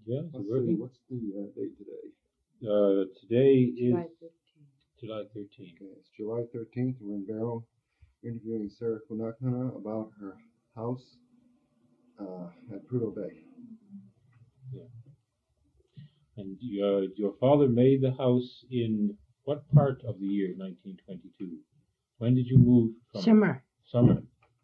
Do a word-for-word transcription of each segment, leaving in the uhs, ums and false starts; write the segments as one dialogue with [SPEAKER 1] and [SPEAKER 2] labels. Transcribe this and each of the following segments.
[SPEAKER 1] Yeah,
[SPEAKER 2] Let's
[SPEAKER 1] you're
[SPEAKER 2] see,
[SPEAKER 1] working.
[SPEAKER 2] what's the uh, date today?
[SPEAKER 1] Uh, today is
[SPEAKER 3] July fifteenth.
[SPEAKER 1] July thirteenth.
[SPEAKER 2] Okay, it's July thirteenth. We're in Barrow interviewing Sarah Kunakana about her house uh, at Prudhoe Bay.
[SPEAKER 1] And your your father made the house in what part of the year nineteen twenty-two? When did you move from
[SPEAKER 4] Summer.
[SPEAKER 1] Summer.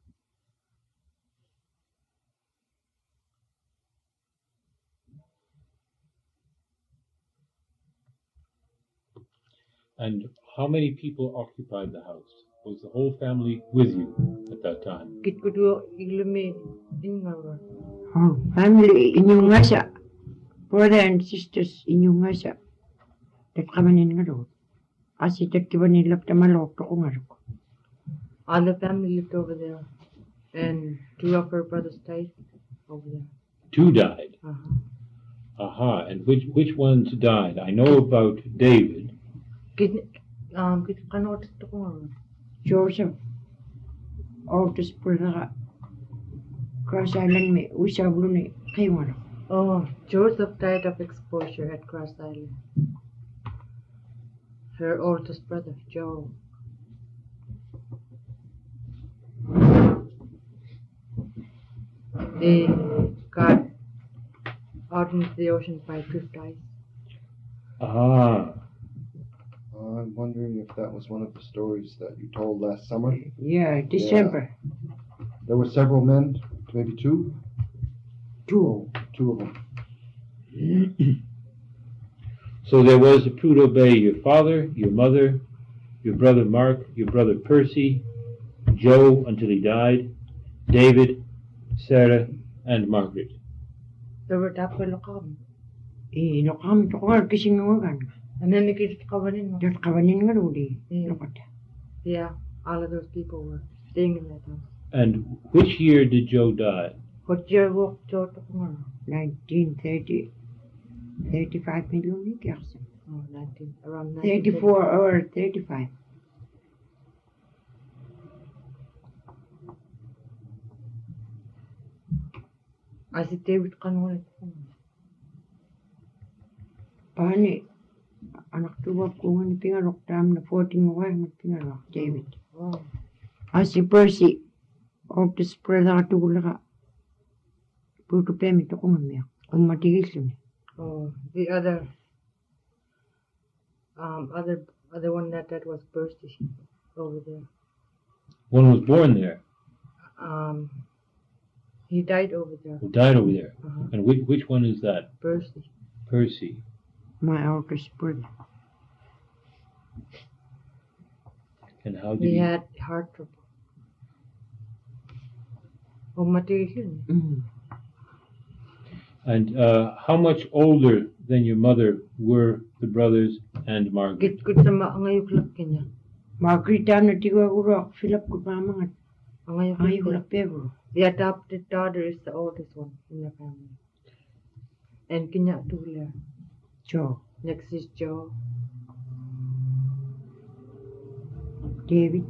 [SPEAKER 1] And how many people occupied the house? Was the whole family with you at that time?
[SPEAKER 3] Kit ko do iglumi ingawa.
[SPEAKER 4] Oh, family inyong ngasa. Brother and sisters inyong ngasa. Dat kamanin nga do. Asi dat kiba nilap tamalok to ko nga do.
[SPEAKER 3] All the family lived over there, and two of her brothers died over there.
[SPEAKER 1] Two died.
[SPEAKER 3] Uh-huh.
[SPEAKER 1] Aha. And which which ones died? I know about David.
[SPEAKER 3] Kit um kit kanot to ko nga.
[SPEAKER 4] Joseph. Oldest brother. Cross Island me usablo ni kayo nga do.
[SPEAKER 3] Oh, Joseph died of exposure at Cross Island. Her oldest brother, Joe. They got out into the ocean by drift ice.
[SPEAKER 1] Ah.
[SPEAKER 2] Uh, I'm wondering if that was one of the stories that you told last summer.
[SPEAKER 4] Yeah, December.
[SPEAKER 2] There were several men, maybe two?
[SPEAKER 4] Two.
[SPEAKER 2] Oh, two of them.
[SPEAKER 1] So there was at Prudhoe Bay your father, your mother, your brother Mark, your brother Percy, Joe until he died, David, Sarah, and Margaret.
[SPEAKER 3] There were tapos lokam.
[SPEAKER 4] Eh, lokam to ko nga kising nga nga.
[SPEAKER 3] And then they get kawanin.
[SPEAKER 4] Dat kawanin nga do di.
[SPEAKER 3] Yeah.
[SPEAKER 4] Lokot.
[SPEAKER 3] Yeah, all of those people were staying in that house.
[SPEAKER 1] And which year did Joe die?
[SPEAKER 3] What year walked Joe to Kumara?
[SPEAKER 4] nineteen thirty. thirty-five million ni kaya.
[SPEAKER 3] Oh, nineteen, around nineteen.
[SPEAKER 4] thirty-four or thirty-five.
[SPEAKER 3] I said David Kanwal.
[SPEAKER 4] Pani, anak tuwa ko nga ni pingarok tam na fourteen mo kaya pingarok, David.
[SPEAKER 3] Oh,
[SPEAKER 4] Ah, si Percy, oldest brother ka tuwa ka. Puto pemi to kung miya. Kung matigil siya.
[SPEAKER 3] oh, the other, um, other, other one that that was Percy over there.
[SPEAKER 1] One was born there,
[SPEAKER 3] Um, he died over there.
[SPEAKER 1] who died over there.
[SPEAKER 3] Uh-huh.
[SPEAKER 1] And which, which one is that?
[SPEAKER 3] Percy.
[SPEAKER 1] Percy.
[SPEAKER 4] My oldest brother.
[SPEAKER 1] And how did
[SPEAKER 3] He
[SPEAKER 1] he...
[SPEAKER 3] had heart trouble. Oh, matigil yun.
[SPEAKER 4] Mm.
[SPEAKER 1] And uh, how much older than your mother were the brothers and Margaret?
[SPEAKER 3] Git ko sa maangayok lak kanya.
[SPEAKER 4] Margaret na tiwa urok, Philip ko pa mga.
[SPEAKER 3] Angayok
[SPEAKER 4] Ay,
[SPEAKER 3] lak.
[SPEAKER 4] wala pero.
[SPEAKER 3] The adopted daughter is the oldest one in the family. And kanya tula.
[SPEAKER 4] Joe,
[SPEAKER 3] Next is Joe.
[SPEAKER 4] David.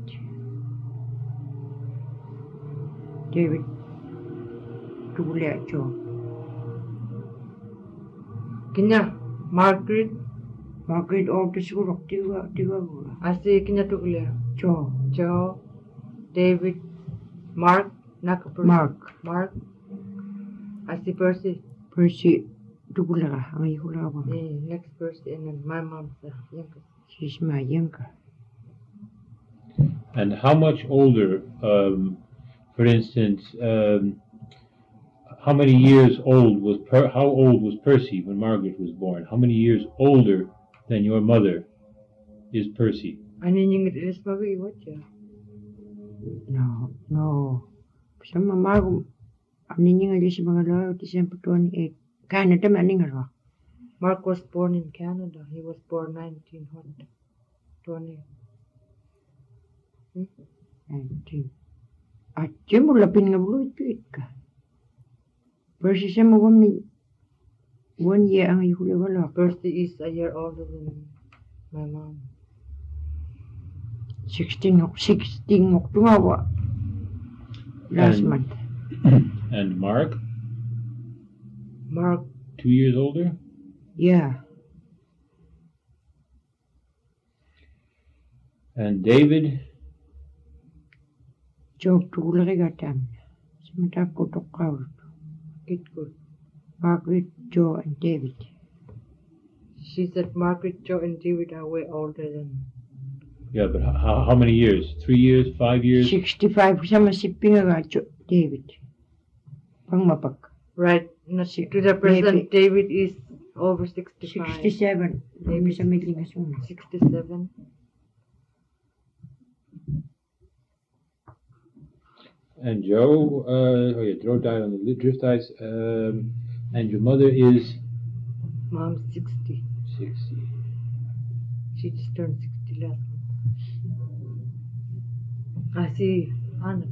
[SPEAKER 4] David. Tula, Joe.
[SPEAKER 3] Kanya Margaret.
[SPEAKER 4] Margaret oldest urok, tiwa, tiwa urok.
[SPEAKER 3] I say kanya tula.
[SPEAKER 4] Joe,
[SPEAKER 3] Joe. David. Mark. Naka
[SPEAKER 4] Mark,
[SPEAKER 3] Mark. I see Percy.
[SPEAKER 4] Percy, tula ka, ang ihula ko.
[SPEAKER 3] Yeah, next Percy. And then my mom's the youngest.
[SPEAKER 4] She's my younger.
[SPEAKER 1] And how much older, um, for instance, um, how many years old was per- how old was Percy when Margaret was born? How many years older than your mother is Percy?
[SPEAKER 3] Ano yung ilis mag-iwat siya?
[SPEAKER 4] No, no. Sa mamago, ano niya nga sa mga layo, December twenty-eighth. Canada man nga ro.
[SPEAKER 3] Mark was born in Canada. He was born nineteen twenty. Hmm?
[SPEAKER 4] nineteen. At siya mo lapin nga bulit piit ka. Versus siya mo one, one year ang ihula wala.
[SPEAKER 3] Percy is a year older than my mom.
[SPEAKER 4] sixteen, sixteen October. Last
[SPEAKER 1] And-
[SPEAKER 4] month.
[SPEAKER 1] And Mark?
[SPEAKER 3] Mark
[SPEAKER 1] two years older?
[SPEAKER 4] Yeah.
[SPEAKER 1] And David?
[SPEAKER 4] Joe Tularigatam. Samatapo to Kaur.
[SPEAKER 3] Get good.
[SPEAKER 4] Margaret, Joe, and David.
[SPEAKER 3] She said Margaret, Joe, and David are way older than.
[SPEAKER 1] Yeah, but how, how many years? Three years? Five years?
[SPEAKER 4] sixty-five sama sipinga Joe, David. Pangmapak.
[SPEAKER 3] Right. Not
[SPEAKER 4] Si-
[SPEAKER 3] to the present,
[SPEAKER 4] maybe-
[SPEAKER 3] David is over sixty-five.
[SPEAKER 4] sixty-seven. Maybe sa middle nga suna.
[SPEAKER 3] sixty-seven.
[SPEAKER 1] And Joe, uh, oh yeah, Joe died on the li- drift ice. Um, and your mother is
[SPEAKER 3] Mom's sixty.
[SPEAKER 1] sixty.
[SPEAKER 3] She just turned sixty last month. I see Anna.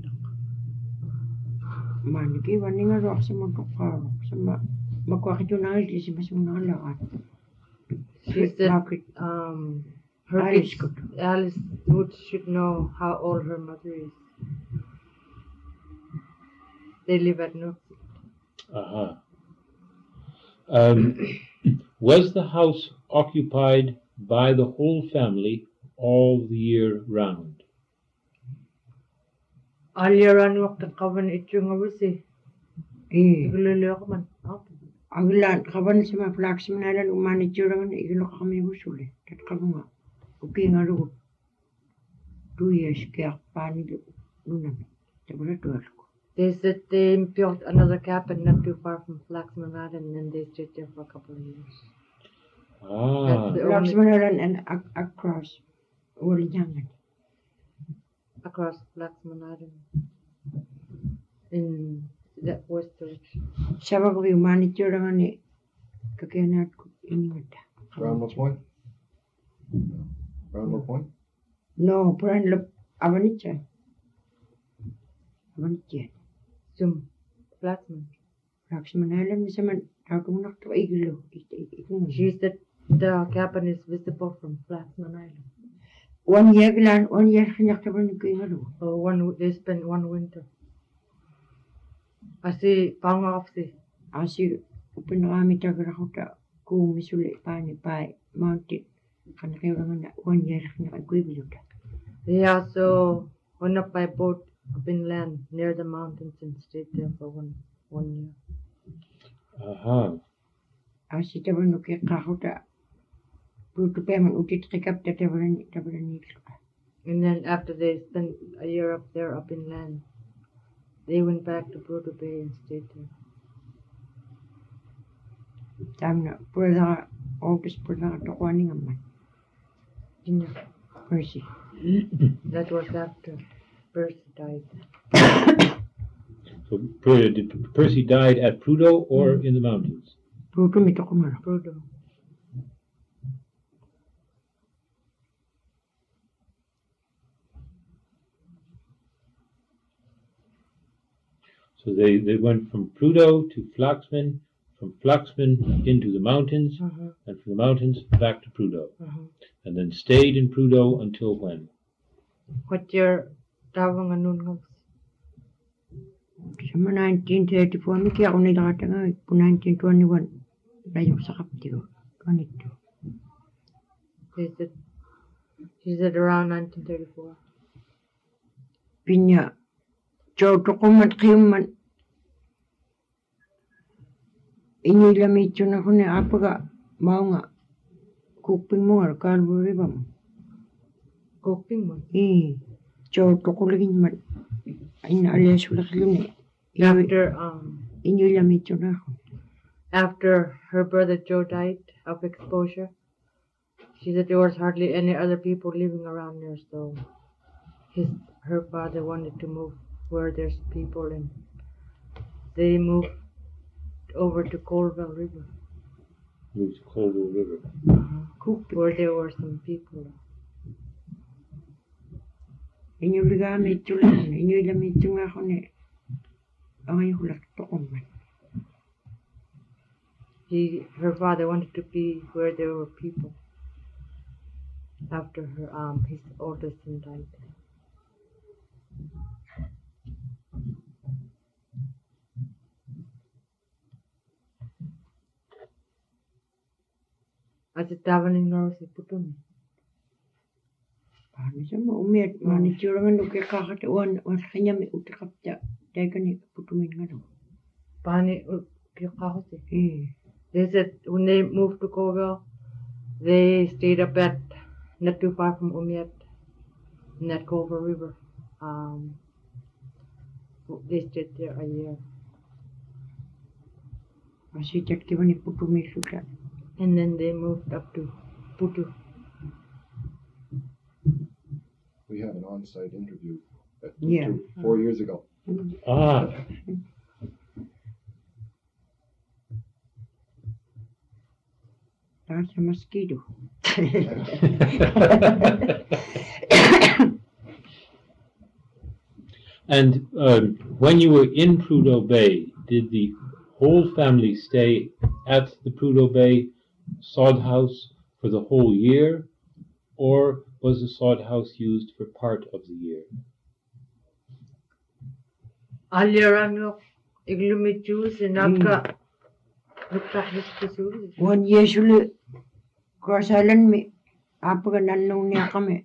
[SPEAKER 4] Maniki waninga rock sa mga karo. Sa ma makwakito na rin si masuna lahat.
[SPEAKER 3] She said
[SPEAKER 4] Margaret.
[SPEAKER 3] um, her
[SPEAKER 4] Alice
[SPEAKER 3] kids, Alice Woods should know how old her mother is. They live at North.
[SPEAKER 1] Uh-huh. Um, was the house occupied by the whole family all the year round?
[SPEAKER 3] Earlier on, wakta kawan itchung awasi.
[SPEAKER 4] Eh.
[SPEAKER 3] Igululu ako man. Okay.
[SPEAKER 4] Aglan kaban sa mga flags manalan umani churangan iglo kami busuli. Tat kabunga. Okay nga ro. Two years kaya pani lunam. Tabura tuwal ko.
[SPEAKER 3] They said they built another cabin not too far from Flaxman Island and they stayed there for a couple of years.
[SPEAKER 1] Ah,
[SPEAKER 3] That's the
[SPEAKER 4] Flags
[SPEAKER 3] only
[SPEAKER 4] manalan and ac- across. Wali jangan.
[SPEAKER 3] across Flaxman Island in the west direction.
[SPEAKER 4] Sabag ko umani churangan ni kakianat ko iningat.
[SPEAKER 2] Brownlow Point? Brownlow Point?
[SPEAKER 4] No, puran lop abanitya. Abanitya.
[SPEAKER 3] Zum Flaxman.
[SPEAKER 4] Flags manalan sa man tawag nak to iglo. Ikung
[SPEAKER 3] She said the cabin is visible from Flaxman Island.
[SPEAKER 4] one year lan one year kanyak taban ko ingalo.
[SPEAKER 3] So one they spent one winter. I see pang off the
[SPEAKER 4] Asi pinakami tagra ko ta kung misuli pa ni pa mountain kana kayo lang na one year na ko ibiluta.
[SPEAKER 3] they also went up by boat up inland near the mountains and stayed there for one one year.
[SPEAKER 1] uh-huh.
[SPEAKER 4] Asi taban no kaya kako ta puto pa man utit kikap ta taban taban ni.
[SPEAKER 3] And then after they spent a year up there up inland, they went back to Brodo Bay and stayed there.
[SPEAKER 4] Tam na pura office pura to kwani ngaman.
[SPEAKER 3] Ginya.
[SPEAKER 4] Mercy.
[SPEAKER 3] That was after Percy died.
[SPEAKER 1] So Per- did Percy died at Prudhoe or in the mountains?
[SPEAKER 4] Puto mito ko mara.
[SPEAKER 3] Brodo.
[SPEAKER 1] So they, they went from Prudhoe to Flaxman, from Flaxman into the mountains,
[SPEAKER 3] Uh-huh.
[SPEAKER 1] and from the mountains back to Prudhoe,
[SPEAKER 3] Uh-huh.
[SPEAKER 1] and then stayed in Prudhoe until when?
[SPEAKER 3] What year tawang anun nga?
[SPEAKER 4] Sa mga nineteen thirty-four mi kaya ako nilakata nga po nineteen twenty-one. Layo sa kaptigo. twenty-two.
[SPEAKER 3] They said she said around nineteen thirty-four.
[SPEAKER 4] Pinya. Choto ko man kayo man. Inilamit yun ako ni apaga. Mao nga. Kuping mo nga. Kalburi ba mo?
[SPEAKER 3] Coping mo.
[SPEAKER 4] Eh. Choto ko lagi man. Ay naalas wala kayo ni.
[SPEAKER 3] After um
[SPEAKER 4] Inilamit yun ako.
[SPEAKER 3] after her brother Joe died of exposure, she said there was hardly any other people living around there, so his her father wanted to move where there's people, and they moved over to Colville River,
[SPEAKER 1] Moved to Colville River.
[SPEAKER 3] where there were some people.
[SPEAKER 4] Inilamit yun ako. Inilamit yun ako ni. Ay hulak to ko man.
[SPEAKER 3] He, her father wanted to be where there were people after her um his oldest son died. At the tavern in North Putumi.
[SPEAKER 4] Paano siya mo umiat, manitsura nga nuki kakata uwan, uwan kanya may utikapta, dahil ka ni putumin nga daw.
[SPEAKER 3] Pani Kikahosi.
[SPEAKER 4] Eh,
[SPEAKER 3] They said when they moved to Colville, they stayed up at not too far from Umiat in that Colville River. Um, they stayed there a year.
[SPEAKER 4] kasi tat kiba ni putumin suka.
[SPEAKER 3] And then they moved up to Putu.
[SPEAKER 2] We had an on-site interview at
[SPEAKER 4] Yeah.
[SPEAKER 2] two, four years ago.
[SPEAKER 1] Ah,
[SPEAKER 4] Dahil sa mosquito.
[SPEAKER 1] and um, when you were in Prudhoe Bay, did the whole family stay at the Prudhoe Bay sod house for the whole year, or was the sod house used for part of the year?
[SPEAKER 3] Alirano iglumi Jews and Naka Nukta Hispasuri.
[SPEAKER 4] One year suli, kasalan mi, apa ka nanong niya kami.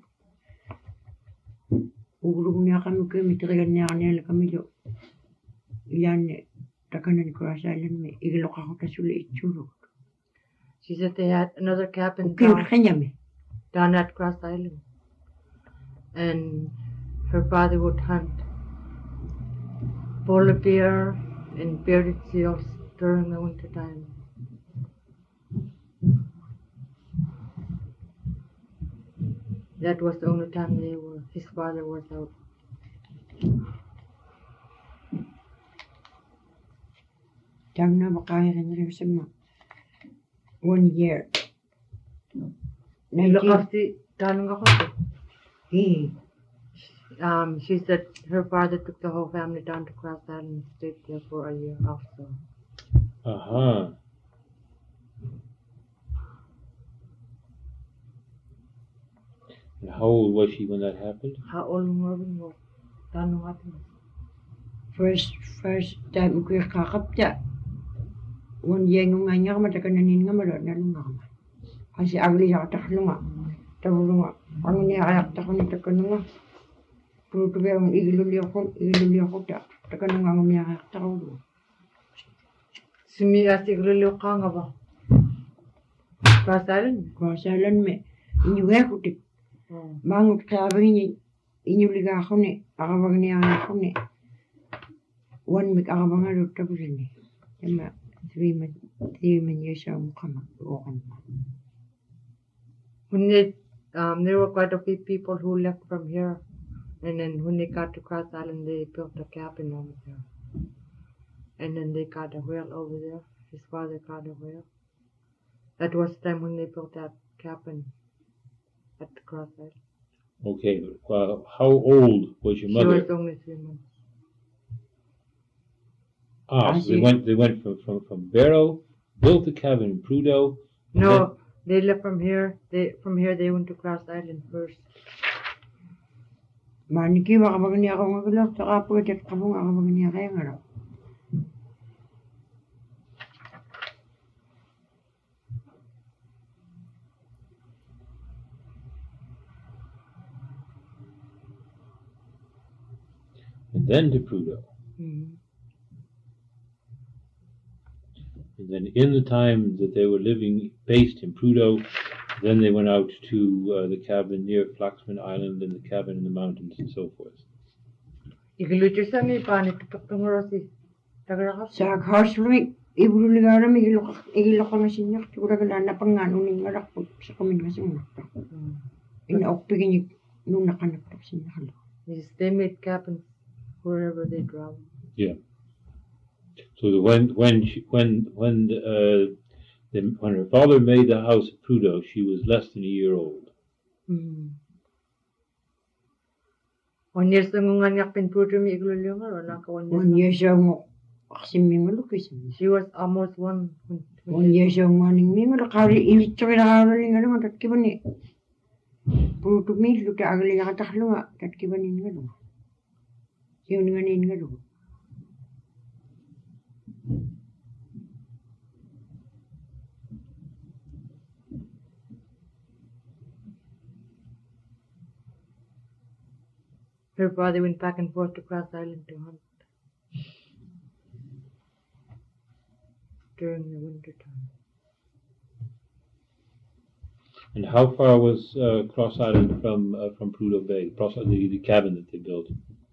[SPEAKER 4] Ugulog niya kami kami, tirigan niya kanila kami do. Iyan ni, takanan kasalan mi, igilok ako ta suli itsurog.
[SPEAKER 3] She said they had another cabin
[SPEAKER 4] Okay,
[SPEAKER 3] down,
[SPEAKER 4] kanya mi.
[SPEAKER 3] down at Cross Island. And her father would hunt polar bear and bearded seals during the winter time. That was the only time they were, his father was out.
[SPEAKER 4] Tang na makahiran rin sa mga. One year.
[SPEAKER 3] Look
[SPEAKER 4] Nineteen,
[SPEAKER 3] after Tanong ako.
[SPEAKER 4] eh,
[SPEAKER 3] Um, she said her father took the whole family down to Cross Island and stayed there for a year also.
[SPEAKER 1] Uh-huh. And how old was she when that happened?
[SPEAKER 3] How old were we? Tanong ako.
[SPEAKER 4] first, first time ko yung kakapta. One year nga nga matakanin nga marot na lunga ka. Kasi agli sa kataklo nga. Tabulo nga. Ang niyayak ta ko ni takano nga. Pruto ba ang igiluli ako, igiluli ako ta. Takano nga ang niyayak ta ko.
[SPEAKER 3] Sumi asi glulio ka nga ba? Cross Island?
[SPEAKER 4] Kasalan me. Inyuhe ko ti.
[SPEAKER 3] Oh.
[SPEAKER 4] Mangot kabang inyo. Inyuliga ako ni. Akabang niya ako ni. One week akabang nga rin tapos ni. Yama. Three man. Three man years ang mukha mag-uokan pa.
[SPEAKER 3] When they, um, there were quite a few people who left from here. And then when they got to Cross Island, they built a cabin over there. And then they got a whale over there. His father got a whale. That was the time when they built that cabin at the Cross Island.
[SPEAKER 1] Okay, but uh, how old was your
[SPEAKER 3] She
[SPEAKER 1] mother?
[SPEAKER 3] was only three months.
[SPEAKER 1] Ah,
[SPEAKER 4] I
[SPEAKER 1] so they
[SPEAKER 4] see.
[SPEAKER 1] went. They went from from from Barrow, built the cabin in Prudhoe. and then-
[SPEAKER 3] No, they left from here. They from here they went to Cross Island first.
[SPEAKER 4] Maniki makabang niya ako magulok. Saka po kat kabong akabang niya kaya nga raw.
[SPEAKER 1] and then to Prudhoe.
[SPEAKER 3] Mm-hmm.
[SPEAKER 1] And then in the time that they were living, based in Prudhoe, then they went out to uh, the cabin near Flaxman Island and the cabin in the mountains and so forth.
[SPEAKER 3] Ikilucho sa mi pani tutok tungorosi. Tagara
[SPEAKER 4] Sa horseway, ibululigara mi ilok ilok ka masinyak. Siguro ka na pangano ni ngarak po sa kamin kasi mga. Inaok pigin nung nakanapap siya.
[SPEAKER 3] Yes, they made cabins wherever they traveled.
[SPEAKER 1] Yeah. So the, when when she, when when uh, the, when her father made the house at Prudhoe, she was less than a year old.
[SPEAKER 3] Mm. One year sa ngunga niyak pinputo mi iglulyo nga ro naka one year.
[SPEAKER 4] One year siya mo. Kasi may malukis.
[SPEAKER 3] She was almost one. When, when
[SPEAKER 4] One year siya mo ning may malakari. Ilit siya kinakaroling nga naman. Tat kiba ni. Puro tumil. Luta agali nga kataklo nga. Tat kiba ni nga naman. Siya nga ni nga naman.
[SPEAKER 3] Her father went back and forth to Cross Island to hunt during the winter time.
[SPEAKER 1] And how far was uh, Cross Island from uh, from Prudhoe Bay? Cross the, the cabin that they built.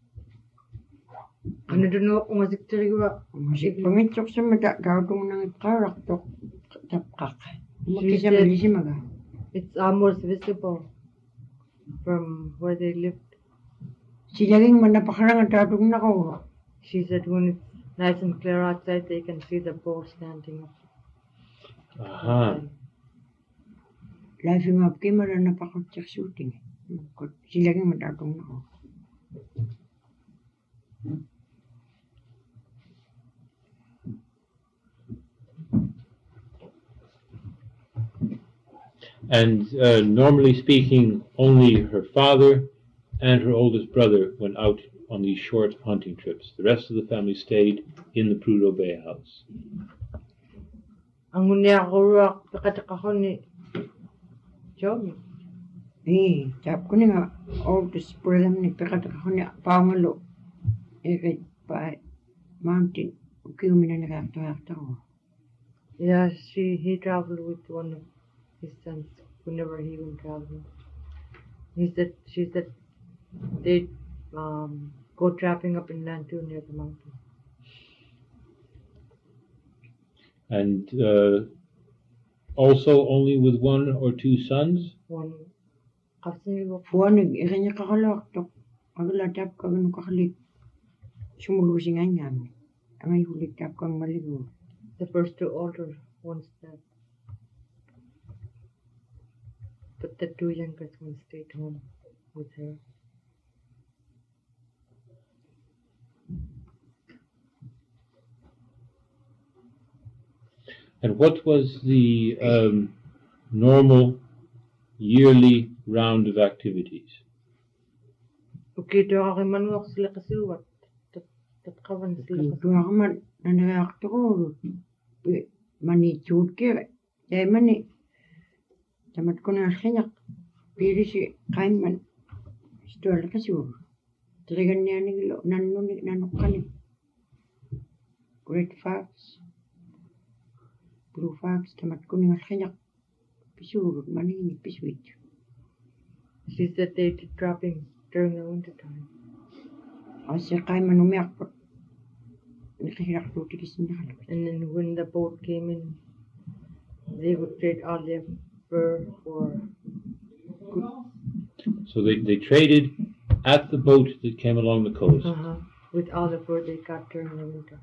[SPEAKER 3] Ano doon ako masikteriwa?
[SPEAKER 4] Masih pangitsok sa mata gaudong nang karak tok tapkak.
[SPEAKER 3] She
[SPEAKER 4] Makisa
[SPEAKER 3] said-
[SPEAKER 4] malisi maga.
[SPEAKER 3] It's almost visible from where they lived.
[SPEAKER 4] Silaging manapakarang at gaudong na ko.
[SPEAKER 3] She said when it's nice and clear outside, they can see the boat standing up.
[SPEAKER 1] Aha.
[SPEAKER 4] Laughing up kay mara napakot sa shooting. Silaging matagong na ko.
[SPEAKER 1] And uh, normally speaking, only her father and her oldest brother went out on these short hunting trips. The rest of the family stayed in the Prudhoe Bay house.
[SPEAKER 3] Ang unya ko ruak pakatak ako ni Jomi.
[SPEAKER 4] Eh, tap ko nga all the spurlam ni pikat ako ni pangalo. Eh kay pa mountain. Okay, umina nakakta ko.
[SPEAKER 3] Yeah, she he traveled with one of his sons whenever he went traveling. He said she said they um go trapping up inland too near the mountain.
[SPEAKER 1] And uh, also only with one or two sons?
[SPEAKER 3] One kasi ko
[SPEAKER 4] Fuanig, ikanya kakalak tok. Agalatap ka ganun kakalik. Sumulusin nga niyan. Amay hulit tap kang maligo.
[SPEAKER 3] the first two older ones that but the two youngest ones stayed home with her.
[SPEAKER 1] And what was the um, normal yearly round of activities?
[SPEAKER 3] Okay, to ako manuak sila kasi what? Tatkawan sila kasi.
[SPEAKER 4] Tuwa ka man, nanayakto ko. Mani chud ke. Jai mani. Tamat ko na sinyak. Piri si kain man. Stual kasi wag. Talagan niya nilo. Nano ni nanok ka ni. Great facts. Blue facts. Tamat ko na sinyak. Pisur. Mani ni piswit.
[SPEAKER 3] She said they did trapping during the winter time.
[SPEAKER 4] Asa kain man umiyak po. Nakahirak po tikis na kalabas.
[SPEAKER 3] And then when the boat came in, they would trade all their fur for
[SPEAKER 1] So they, they traded at the boat that came along the coast.
[SPEAKER 3] uh-huh, with all the fur they got during the winter.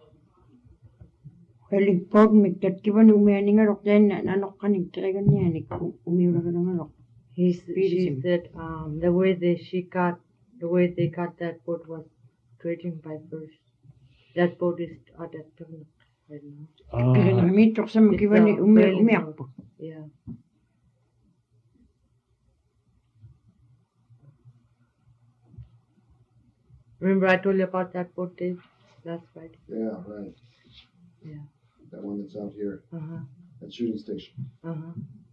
[SPEAKER 4] Halig po, migtat kiba nung may nga rok dahil na nanok ka ning talagan niya. Umiura ka ng rok.
[SPEAKER 3] He, s- she
[SPEAKER 4] Beautiful.
[SPEAKER 3] said um, the way they she got the way they got that boat was trading by furs. That boat is at that terminal right now.
[SPEAKER 4] Kaya
[SPEAKER 1] Ah,
[SPEAKER 4] namitok sa magkiba ni
[SPEAKER 3] It's a
[SPEAKER 4] umiyak
[SPEAKER 3] whaling
[SPEAKER 4] umiyak
[SPEAKER 3] boat.
[SPEAKER 4] po.
[SPEAKER 3] Yeah. Remember I told you about that boat, Dave? Last Friday.
[SPEAKER 2] Yeah, right.
[SPEAKER 3] Yeah.
[SPEAKER 2] That one that's out here
[SPEAKER 3] Uh huh.
[SPEAKER 2] at Shooting Station.
[SPEAKER 3] Uh huh.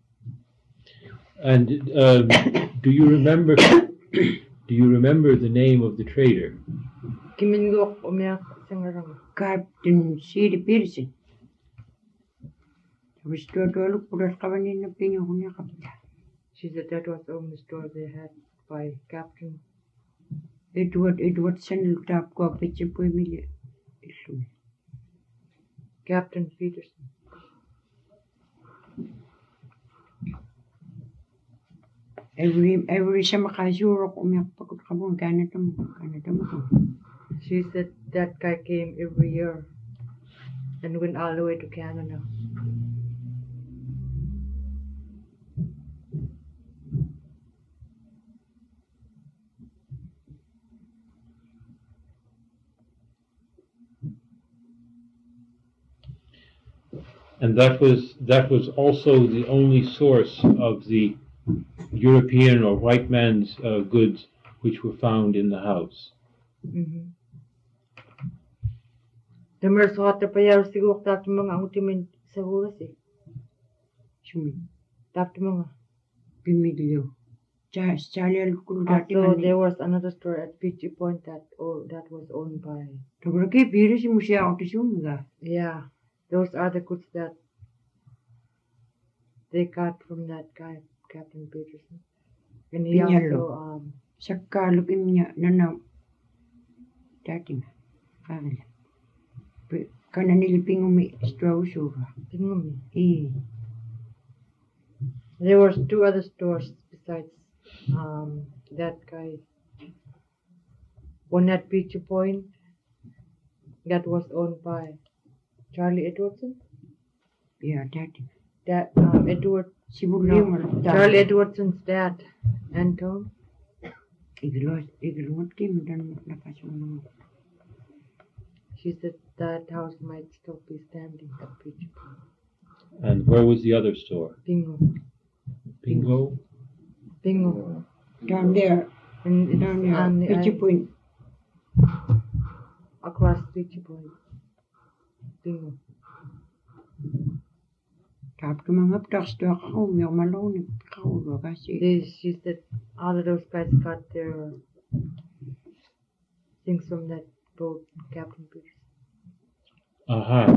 [SPEAKER 1] and um, do you remember? Do you remember the name of the trader?
[SPEAKER 3] Kimingo umiyak sa ngarang.
[SPEAKER 4] Captain C D Pearson. Tapos tuwa-tuwa puras ka ba niya na pinyo ko niya kapita.
[SPEAKER 3] She said that was the only store they had by Captain.
[SPEAKER 4] Edward, Edward San lutap ko apit siya po emilya. Isu.
[SPEAKER 3] Captain Peterson.
[SPEAKER 4] Every, every sa makasuro ko umiyak pa ko kabong kanata mo. Kanata mo ko.
[SPEAKER 3] She said that guy came every year and went all the way to Canada.
[SPEAKER 1] And that was that was also the only source of the European or white man's uh, goods which were found in the house.
[SPEAKER 3] Mm-hmm. The mer sa hata pa yaro siguro tapos mga utimin sa huras eh.
[SPEAKER 4] Sumi.
[SPEAKER 3] Tapos mga
[SPEAKER 4] Pimilyo. Charlie Kulati.
[SPEAKER 3] Also, there was another store at Peachy Point that oh, that was owned by.
[SPEAKER 4] Tabraki Piri si Musia Autisum.
[SPEAKER 3] Yeah, those are the goods that they got from that guy, Captain Peterson. And he
[SPEAKER 4] Pinyalo.
[SPEAKER 3] also, um,
[SPEAKER 4] Sakka looking niya nana. Dating. Family. Kana niliping umi straw sugar.
[SPEAKER 3] Pingumi.
[SPEAKER 4] E.
[SPEAKER 3] There was two other stores besides um, that guy. One at Peachy Point that was owned by Charlie Edwardson.
[SPEAKER 4] Yeah, dating.
[SPEAKER 3] That um, Edward,
[SPEAKER 4] Sibuli
[SPEAKER 3] Charlie Edwardson's dad, Anton.
[SPEAKER 4] Iglos, iglot kim dan napasunan.
[SPEAKER 3] She said that house might still be standing at Peachy Point.
[SPEAKER 1] And where was the other store?
[SPEAKER 3] Bingo.
[SPEAKER 1] Bingo?
[SPEAKER 3] Bingo.
[SPEAKER 4] Down there,
[SPEAKER 3] And it's
[SPEAKER 4] down there,
[SPEAKER 3] on the
[SPEAKER 4] Pitchy
[SPEAKER 3] island,
[SPEAKER 4] Point.
[SPEAKER 3] across Peachy Point. Bingo.
[SPEAKER 4] Tap to mga ptas to ako, yung malone, kaulo kasi.
[SPEAKER 3] They, she said all of those guys got their things from that boat, Captain Peterson.
[SPEAKER 1] Aha.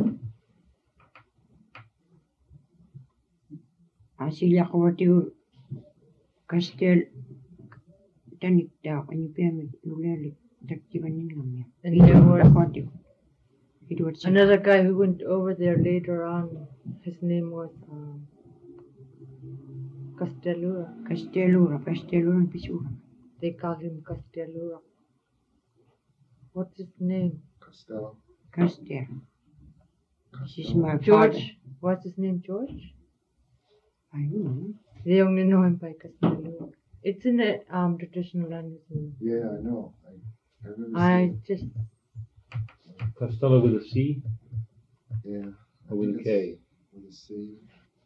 [SPEAKER 4] Asila ko wati kastel tanik daw, kanyi piyamit, nulelik, taktibanin ngamya.
[SPEAKER 3] And there was
[SPEAKER 4] Wati. It was
[SPEAKER 3] another guy who went over there later on. His name was um, Castellura.
[SPEAKER 4] Castellura, Castellura ang pisura.
[SPEAKER 3] They called him Castellura. What's his name?
[SPEAKER 2] Costello.
[SPEAKER 4] Castel. This is my father.
[SPEAKER 3] George. What's his name? George?
[SPEAKER 4] I don't know.
[SPEAKER 3] They only know him by Castellura. It's in the um, traditional language.
[SPEAKER 2] Yeah, I know. I, I remember
[SPEAKER 3] I
[SPEAKER 2] seeing-
[SPEAKER 3] just
[SPEAKER 1] Costello with a C
[SPEAKER 2] Yeah. I
[SPEAKER 1] or with
[SPEAKER 2] think
[SPEAKER 1] a K?
[SPEAKER 2] it's With a C.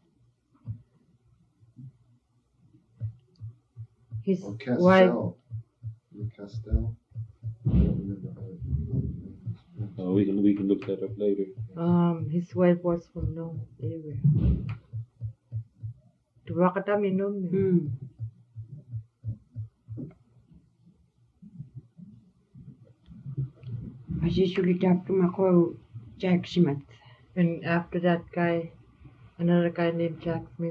[SPEAKER 3] his
[SPEAKER 2] Or
[SPEAKER 3] wife.
[SPEAKER 2] Castell. With Castell. I don't remember how it
[SPEAKER 1] Oh, we can we can look that up later.
[SPEAKER 3] Um, his wife was from no area. Tuwakata minom.
[SPEAKER 4] Hmm. Asi sulit up to mako Jack Smith.
[SPEAKER 3] And after that guy, another guy named Jack Smith.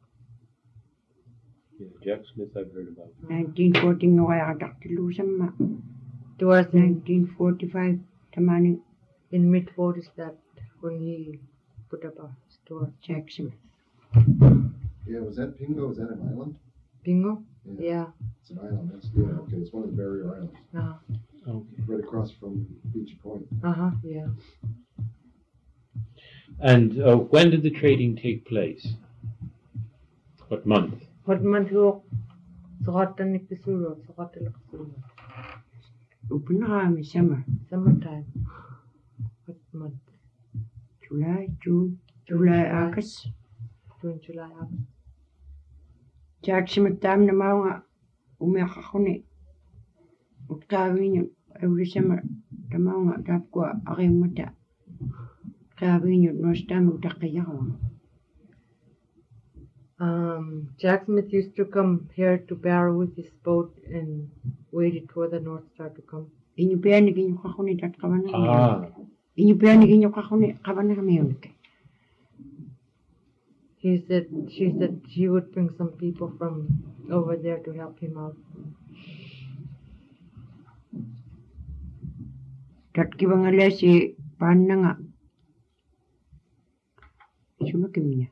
[SPEAKER 1] Yeah, Jack Smith I've heard about.
[SPEAKER 4] nineteen forty nga kaya kataktilu sa ma.
[SPEAKER 3] Towards in,
[SPEAKER 4] nineteen forty-five tamani
[SPEAKER 3] in mid forties that when he put up a store.
[SPEAKER 4] Jack Smith.
[SPEAKER 2] Yeah, was that Pingo? Was that an island?
[SPEAKER 3] Bingo?
[SPEAKER 2] Yeah.
[SPEAKER 3] Yeah.
[SPEAKER 2] It's an island. That's yeah. Okay, it's one of the barrier islands,
[SPEAKER 3] Uh
[SPEAKER 1] Okay.
[SPEAKER 2] right across from Beachy Point.
[SPEAKER 3] huh. Yeah.
[SPEAKER 1] And uh, when did the trading take place? What month?
[SPEAKER 3] What month ho? Sukatan ni Kisuro. Sukatan ni Kisuro.
[SPEAKER 4] Open na kami summer.
[SPEAKER 3] Summertime. What month?
[SPEAKER 4] July, June, July,
[SPEAKER 3] July.
[SPEAKER 4] August.
[SPEAKER 3] June, July, August.
[SPEAKER 4] Jack Smith tam na mga nga umiyak ako ni. Utkawi niyo every summer. Tama nga tap ko aking mata. Kawi niyo nos tam utakaya ko.
[SPEAKER 3] Um, Jack Smith used to come here to Barrow with his boat and waited for the North Star to come.
[SPEAKER 4] Inyo piyanig inyo kako ni tat kawan na kami.
[SPEAKER 1] Ah,
[SPEAKER 4] Inyo piyanig inyo kako ni kawan na kami yun.
[SPEAKER 3] He said, she said she would bring some people from over there to help him out.
[SPEAKER 4] Tat kibangala si pan na nga. Sumakim niya.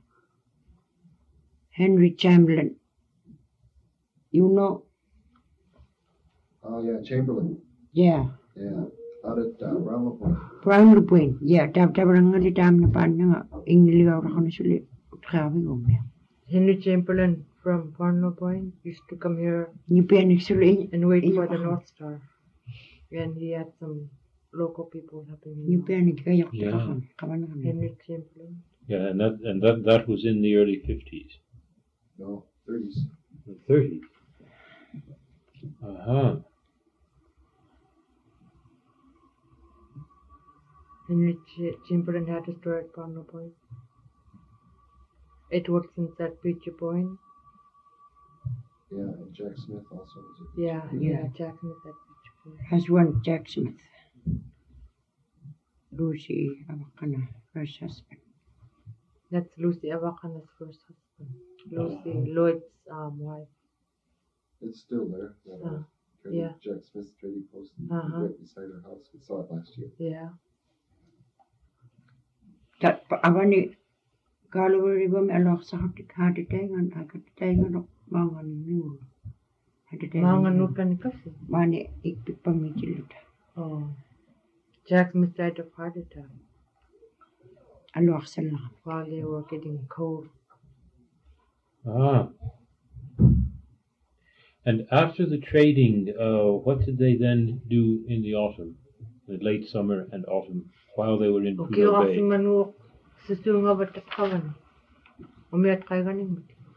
[SPEAKER 4] Henry Chamberlain. You know,
[SPEAKER 2] Oh yeah, Chamberlain.
[SPEAKER 4] yeah.
[SPEAKER 2] Yeah, out at uh, Brownlow Point.
[SPEAKER 4] Brown Lupin. Yeah, tab tab lang nga li tam na pan na nga. Ingligaw ra ko na suli. Utkawi ko niya.
[SPEAKER 3] Henry Chamberlain from Farnell Point used to come here
[SPEAKER 4] Inyo piyanig suli.
[SPEAKER 3] and wait
[SPEAKER 4] Inyo
[SPEAKER 3] for the
[SPEAKER 4] pa-
[SPEAKER 3] North Star. And he had some local people helping
[SPEAKER 4] Inyo
[SPEAKER 3] him out.
[SPEAKER 4] piyanig kayak
[SPEAKER 1] Yeah.
[SPEAKER 4] yeah. Kawan na kami.
[SPEAKER 3] Henry Chamberlain.
[SPEAKER 1] yeah, and that and that that was in the early fifties,
[SPEAKER 2] No, thirties.
[SPEAKER 1] the thirties. Uh huh.
[SPEAKER 3] Henry Ch- Chamberlain had a store at Farnell Point. Edwardson's at Peachy Point.
[SPEAKER 2] Yeah, and Jack Smith also was a
[SPEAKER 3] Yeah,
[SPEAKER 2] beach
[SPEAKER 3] yeah,
[SPEAKER 4] Yeah.
[SPEAKER 3] Jack Smith at Beach Point.
[SPEAKER 4] Has one Jack Smith. Lucy Awakana, first husband.
[SPEAKER 3] That's Lucy Awakana's first husband. Lucy
[SPEAKER 1] Uh-huh.
[SPEAKER 3] Lloyd's um, wife.
[SPEAKER 2] It's still there. That, uh,
[SPEAKER 3] Uh,
[SPEAKER 2] trading,
[SPEAKER 3] yeah.
[SPEAKER 2] Jack Smith's trading post
[SPEAKER 3] Uh-huh.
[SPEAKER 2] right beside her house. We saw it last year.
[SPEAKER 3] Yeah.
[SPEAKER 4] That Avani Galway River Melloch Sahatik had a tang and I got a tang and Mangan mule. Had a tang.
[SPEAKER 3] Mga nukan kasi.
[SPEAKER 4] Mani ikpipang ijiluta.
[SPEAKER 3] Oh. Jack Smith died of heart attack
[SPEAKER 4] Aloch salam.
[SPEAKER 3] while they were getting cold.
[SPEAKER 1] Ah. And after the trading, uh, what did they then do in the autumn, the late summer and autumn, while they were in
[SPEAKER 3] Okay,
[SPEAKER 1] Prudhoe
[SPEAKER 3] kasi
[SPEAKER 1] Bay?
[SPEAKER 3] manuk susunga batak kawan. Umiat kay ganing.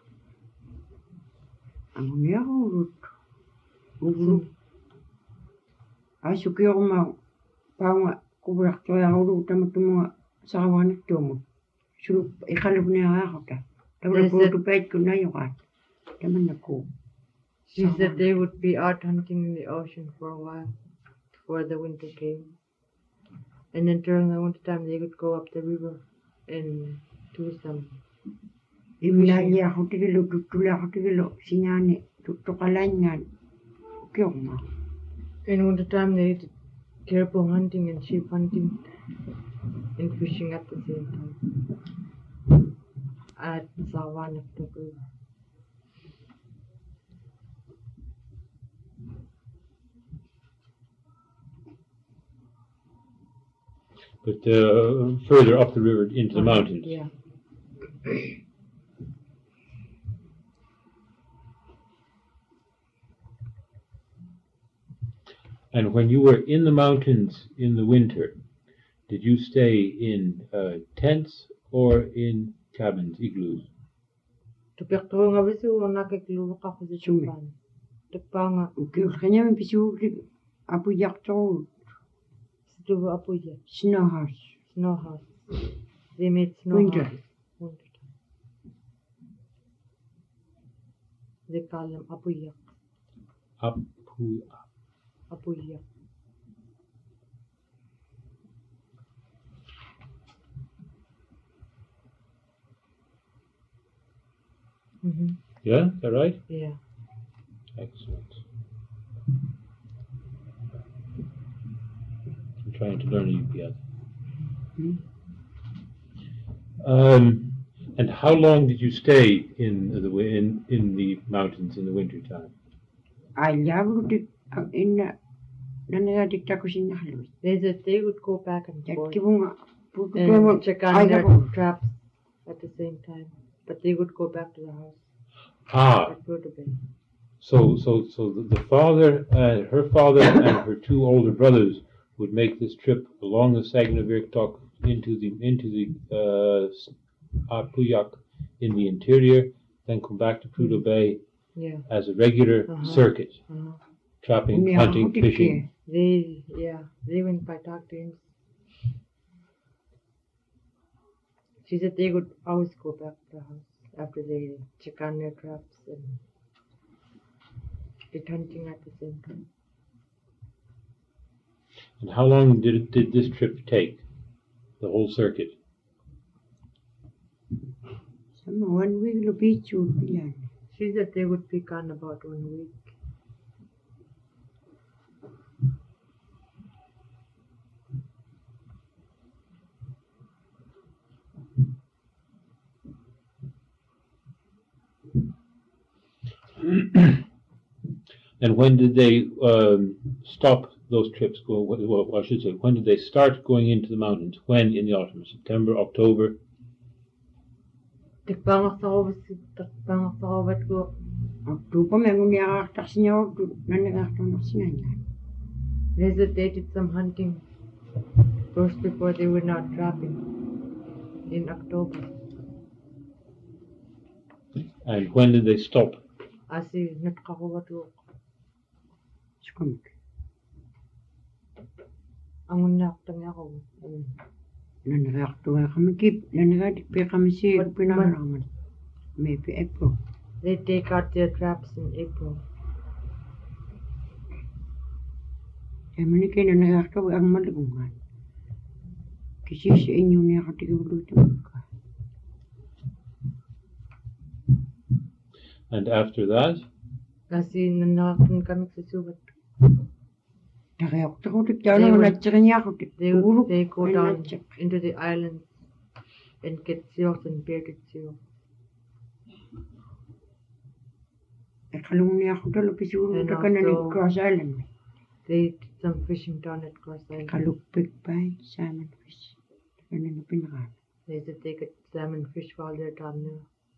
[SPEAKER 4] Ang niya urut. Urut. Ay suki ako ma. Paunga kubrak to ya urut tama tumunga sa kawanik tumo. Suru ikalab niya ako ta. Tabla
[SPEAKER 3] Yes,
[SPEAKER 4] puro
[SPEAKER 3] it-
[SPEAKER 4] tupait ko na yung kat. Taman na ko.
[SPEAKER 3] She said they would be out hunting in the ocean for a while before the winter came. And then during the winter time they would go up the river and do some.
[SPEAKER 4] Ibilali ako tigilo, tutula ako tigilo. Sinyani, tutukalan nga. Kyo ma.
[SPEAKER 3] In winter time they did caribou hunting and sheep hunting and fishing at the same time at Sawanak River.
[SPEAKER 1] But uh, further up the river into the mountains.
[SPEAKER 3] Yeah.
[SPEAKER 1] And when you were in the mountains in the winter, did you stay in uh, tents or in cabins, igloos?
[SPEAKER 3] Tupekto nga bisu nakikluwa ka sa
[SPEAKER 4] Sumi.
[SPEAKER 3] Japan. Tupanga
[SPEAKER 4] Kyo kanya man pisu apo yak to
[SPEAKER 3] Stuva Apuya,
[SPEAKER 4] snow house.
[SPEAKER 3] snow house. They made snow
[SPEAKER 4] Winter.
[SPEAKER 3] houses. Winter time. They call them Apuya.
[SPEAKER 1] Apu,
[SPEAKER 3] Apuya. Mm-hmm.
[SPEAKER 1] yeah, is that right?
[SPEAKER 3] Yeah.
[SPEAKER 1] Excellent. I'm trying to learn U P S.
[SPEAKER 4] Hmm.
[SPEAKER 1] Um, and how long did you stay in the wi- in in the mountains in the winter time?
[SPEAKER 4] Ay yabro dik in na nanaga dikta ko sinya halwi.
[SPEAKER 3] They said they would go back and
[SPEAKER 4] Yak
[SPEAKER 3] forth
[SPEAKER 4] kibunga puto
[SPEAKER 3] and
[SPEAKER 4] mo
[SPEAKER 3] check
[SPEAKER 4] ay
[SPEAKER 3] on their
[SPEAKER 4] nako.
[SPEAKER 3] traps at the same time. But they would go back to the house
[SPEAKER 1] Ah,
[SPEAKER 3] at Prudhoe Bay.
[SPEAKER 1] so so so the, the father, uh, her father, and her two older brothers would make this trip along the Saginaw Vichtoc into the into the uh, Apuyak in the interior, then come back to Prudhoe Bay
[SPEAKER 3] Yeah.
[SPEAKER 1] as a regular
[SPEAKER 3] Uh-huh.
[SPEAKER 1] circuit,
[SPEAKER 3] Uh-huh.
[SPEAKER 1] trapping,
[SPEAKER 4] Uni
[SPEAKER 1] hunting,
[SPEAKER 4] ako
[SPEAKER 1] fishing.
[SPEAKER 3] They, yeah, they went by doctrines. She said they would always go back to the house after they check on their traps and did hunting at the same time.
[SPEAKER 1] And how long did it, did this trip take? The whole circuit.
[SPEAKER 4] Sama one week lo pichu bilan.
[SPEAKER 3] She said they would be gone about one week.
[SPEAKER 1] And when did they um, stop those trips? Go, well, well, I should say, when did they start going into the mountains? When in the autumn? September, October?
[SPEAKER 3] Tikbangak sa ko, tikbangak sa ko, ba't ko,
[SPEAKER 4] Oktubre men uni akta sinya oktu nanaga akta no sinanya.
[SPEAKER 3] they said they did some hunting first before they were not trapping in October.
[SPEAKER 1] And when did they stop?
[SPEAKER 3] Asi, natkakuwato.
[SPEAKER 4] Skumik.
[SPEAKER 3] Ang unak, tangi ako. Ayun.
[SPEAKER 4] Nanaga akta kami kip nanaga dikpe kami si
[SPEAKER 3] But-
[SPEAKER 4] pinamaraman. Maybe April.
[SPEAKER 3] They take out their traps in April.
[SPEAKER 4] Ja meni kena na yakta ang malagungan. Kasi sa inyo niya katigulutan ka.
[SPEAKER 1] And after that,
[SPEAKER 3] Kasi nanakakan kami sa subat.
[SPEAKER 4] Takayok tako
[SPEAKER 3] They
[SPEAKER 4] tiktano
[SPEAKER 3] would-
[SPEAKER 4] na tsaka niya ako
[SPEAKER 3] They,
[SPEAKER 4] tikuruk.
[SPEAKER 3] they go
[SPEAKER 4] Ay,
[SPEAKER 3] down
[SPEAKER 4] natsak.
[SPEAKER 3] into the islands and get seals and bearded seals.
[SPEAKER 4] Ay kalung niya ako talo pisuro
[SPEAKER 3] And
[SPEAKER 4] taka na ni
[SPEAKER 3] also-
[SPEAKER 4] Cross Island.
[SPEAKER 3] They did some fishing down at Cross Island.
[SPEAKER 4] Kalupik pa salmon fish. Taka na na pinaka.
[SPEAKER 3] They said they get salmon fish while they're down there.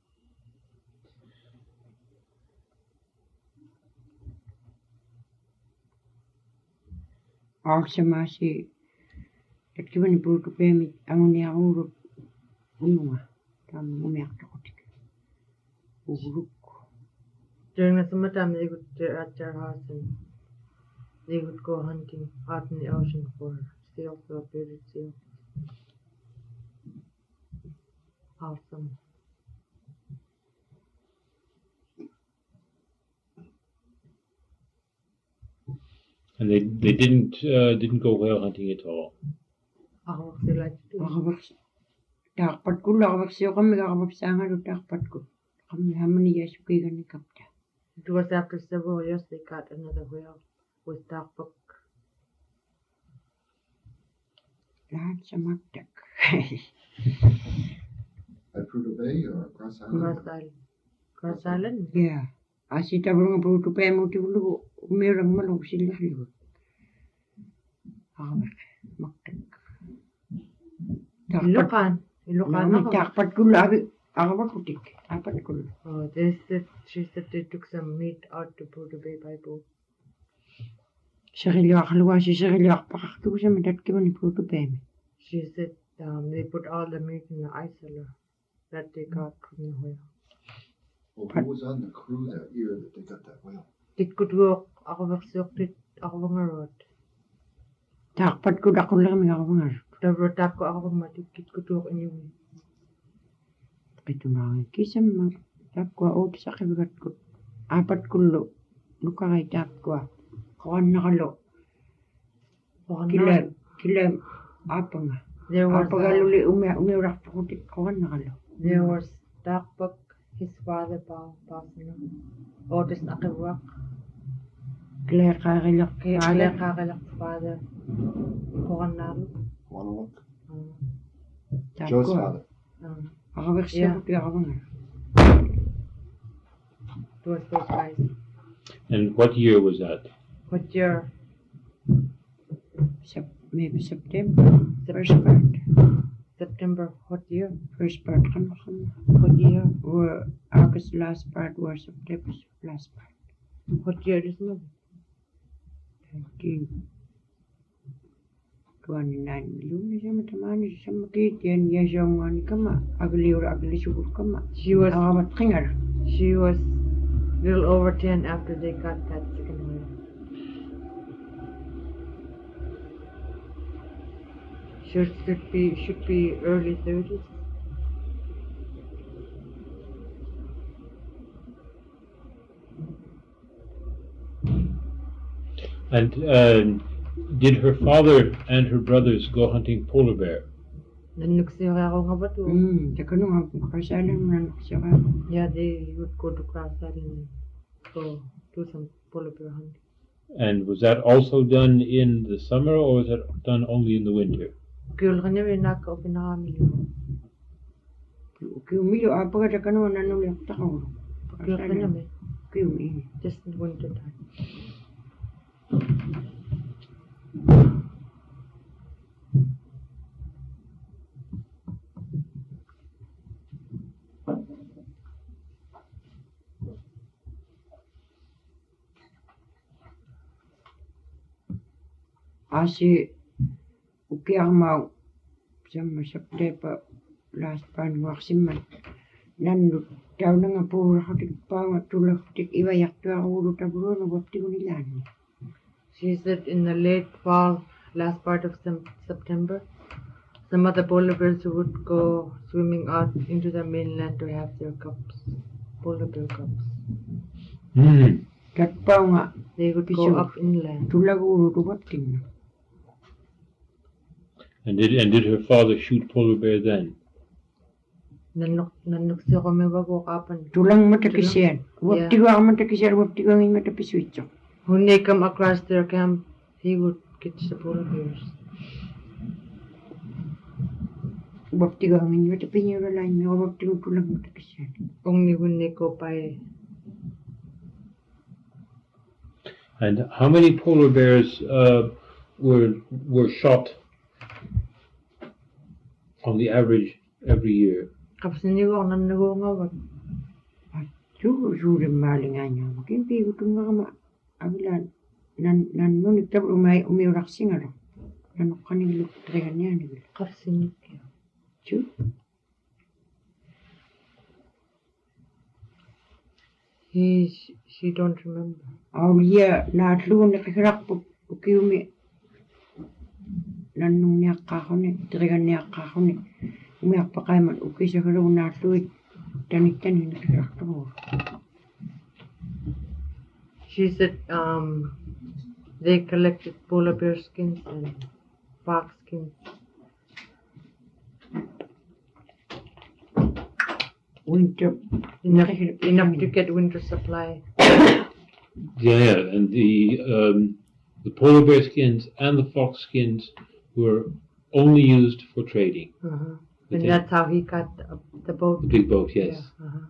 [SPEAKER 4] Ako sa masi. At kiba ni puro pemit ang niya urok. Ununga. Tama umiyak ako tik. Urok.
[SPEAKER 3] During the summertime, they would they're at their house and they would go hunting out in the ocean for seals or bearded seals. Awesome.
[SPEAKER 1] and they they didn't uh, didn't go whale hunting at all.
[SPEAKER 3] Ako sila to.
[SPEAKER 4] Makabak. Takpat ko lakabak siya kami kakabapsangan o takpat ko. Kami haman niya suki ka ni kapta.
[SPEAKER 3] It was after several years they got another whale with dark book.
[SPEAKER 4] Lahat sa magdak.
[SPEAKER 2] At Prudhoe Bay or Cross Island?
[SPEAKER 3] Cross Island. Cross Island?
[SPEAKER 4] Yeah. Asita bro nga puro pa mo ti ulo umirang malong sila liwag. Akabak. Magdak. Takpat.
[SPEAKER 3] Ilocan. Ilocan
[SPEAKER 4] Nami
[SPEAKER 3] ako.
[SPEAKER 4] takpat ko labi. Akabak ko tik. Apat ko.
[SPEAKER 3] Oh, they said, she said they took some meat out to Prudhoe Bay by boat.
[SPEAKER 4] Sarili akaluwa si sarili akpakakto ko sa madat ki man puro pa mi.
[SPEAKER 3] She said um, they put all the meat in the ice cellar that they got from the whale.
[SPEAKER 2] Well, who was on the crew that year that they got that whale?
[SPEAKER 3] Tit ko tuwak, ako baksok, tit ako bangarot.
[SPEAKER 4] Takpat ko dakon lang mi akabangar.
[SPEAKER 3] Tabrotap ko ako matikit ko tuwak inyong.
[SPEAKER 4] Ito na kisam mag tap ko o sa kabigat ko. Apat ko lo. Luka kay tap ko. Kawan na kalo. Kila kila apa nga.
[SPEAKER 3] There was,
[SPEAKER 4] Apa
[SPEAKER 3] uh,
[SPEAKER 4] galuli umi umirak ko tik kawan na kalo.
[SPEAKER 3] there was Darkbuck, his father, pa, Pasino. Otis Akiwak,
[SPEAKER 4] Kila kakilak
[SPEAKER 3] Claire
[SPEAKER 4] kala.
[SPEAKER 3] Kakalak's father, Kokanalo.
[SPEAKER 2] Want to look?
[SPEAKER 3] Um,
[SPEAKER 4] Tap
[SPEAKER 2] Joe's
[SPEAKER 4] ko.
[SPEAKER 2] father.
[SPEAKER 3] um,
[SPEAKER 4] Akabak
[SPEAKER 3] Yeah.
[SPEAKER 4] siya ko tik akabangar.
[SPEAKER 3] it was those guys.
[SPEAKER 1] And what year was that?
[SPEAKER 3] What year?
[SPEAKER 4] Sep maybe September. First part.
[SPEAKER 3] September. What year?
[SPEAKER 4] First part kan kan.
[SPEAKER 3] What year?
[SPEAKER 4] Or August last part was September last part.
[SPEAKER 3] What year this movie?
[SPEAKER 4] nineteen twenty-nine Luna siya matamani siya makitiyan niya siya nga ni kama agli or agli sugur kama
[SPEAKER 3] She was
[SPEAKER 4] akamat kingar
[SPEAKER 3] she was little over ten after they got that second whale. Should should be should be early thirties.
[SPEAKER 1] And um, did her father and her brothers go hunting polar bear?
[SPEAKER 3] Nanuksira ako nga ba to?
[SPEAKER 4] hmm taka no nga kasalan mo na siya ka
[SPEAKER 3] Yeah, they would go to Cross Island and go do some polar bear hunting.
[SPEAKER 1] And was that also done in the summer, or was that done only in the winter?
[SPEAKER 3] Kaya ka niya naka o pinakamili mo.
[SPEAKER 4] kiumilo apa ka taka no nanuliak takaw
[SPEAKER 3] Kaya ka niya may
[SPEAKER 4] kiumili
[SPEAKER 3] just in winter time.
[SPEAKER 4] asi uki ang mau sama September last part waksiman nandu daw na nga puro hatik pa nga tulak tik iba yak tu ako ulo taburo na wapti ko nilan
[SPEAKER 3] She said in the late fall, last part of sem- September, some other polar bears would go swimming out into the mainland to have their cubs polar bear cubs.
[SPEAKER 1] Hmm.
[SPEAKER 4] Tatpao nga
[SPEAKER 3] They would
[SPEAKER 4] Pisu.
[SPEAKER 3] go up inland.
[SPEAKER 4] tulaguro tuwapting.
[SPEAKER 1] And did and did her father shoot polar bear then?
[SPEAKER 3] Nanok nanok siya kami bago kapan.
[SPEAKER 4] Tulang matakisyan. Waptigo ang matakisyan, waptigo ang matapisuitso.
[SPEAKER 3] When they come across their camp, he would catch the polar bears.
[SPEAKER 4] Waptigo ang matapinyo lalay, may waptigo tulang matakisyan.
[SPEAKER 3] Only when they go by.
[SPEAKER 1] And how many polar bears uh, were were shot on the average every year?
[SPEAKER 3] Kapag sinigo ang nanagawang
[SPEAKER 4] Sugo sugo maling anya, makin pigo tunga kama. Agilan nan nan no nagtab umay umiurak singaro. Nan kanig luk tregan niya ni.
[SPEAKER 3] kapag sinig.
[SPEAKER 4] Chu.
[SPEAKER 3] He, she don't remember.
[SPEAKER 4] Aw iya na tlu na kirak po ukiumi. Nan nung niya kahone, tregan niya kahone. Umiyak pa kay man uki sa karo na tlu. Tanik tanik na kirak to.
[SPEAKER 3] She said um, they collected polar bear skins and fox skins.
[SPEAKER 4] Winter
[SPEAKER 3] Enough, enough to get winter supply.
[SPEAKER 1] Yeah, and the um, the polar bear skins and the fox skins were only used for trading.
[SPEAKER 3] Uh-huh.
[SPEAKER 1] The
[SPEAKER 3] And
[SPEAKER 1] thing-
[SPEAKER 3] that's how he got the, the boat.
[SPEAKER 1] The big boat, yes.
[SPEAKER 3] Yeah, uh-huh.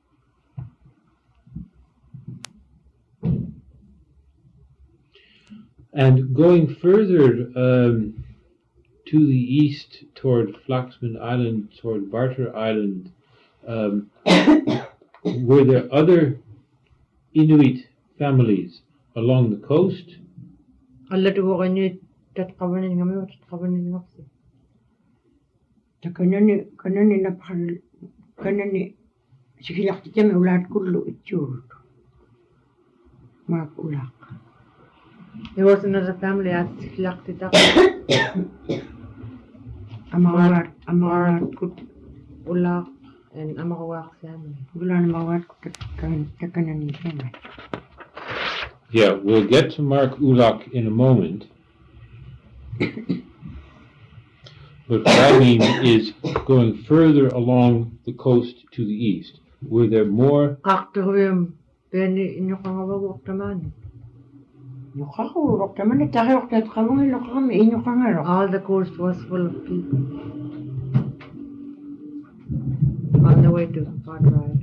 [SPEAKER 1] And going further um, to the east toward Flaxman Island, toward Barter Island, um, were there other Inuit families along the coast?
[SPEAKER 3] Alla to go kanya tatkabanin nga may tatkabanin nga kasi.
[SPEAKER 4] Ta kanani kanani na pal kanani sikilak ti jam ulat kullu itjur. Mak ulak.
[SPEAKER 3] There was another family at Siklaktitak.
[SPEAKER 4] Amawat amawat kut
[SPEAKER 3] Ulak and Amakawak family.
[SPEAKER 4] gulan amawat kut kan ta kanani sama.
[SPEAKER 1] Yeah, we'll get to Mark Ulak in a moment. But what I mean is going further along the coast to the east. Were there more?
[SPEAKER 3] Kakto yung peni inyo kang awawak naman.
[SPEAKER 4] Nokako rok taman ta rok ta kamong ilo kam inyo kang ro.
[SPEAKER 3] All the coast was full of people. On the way to Fort Ride.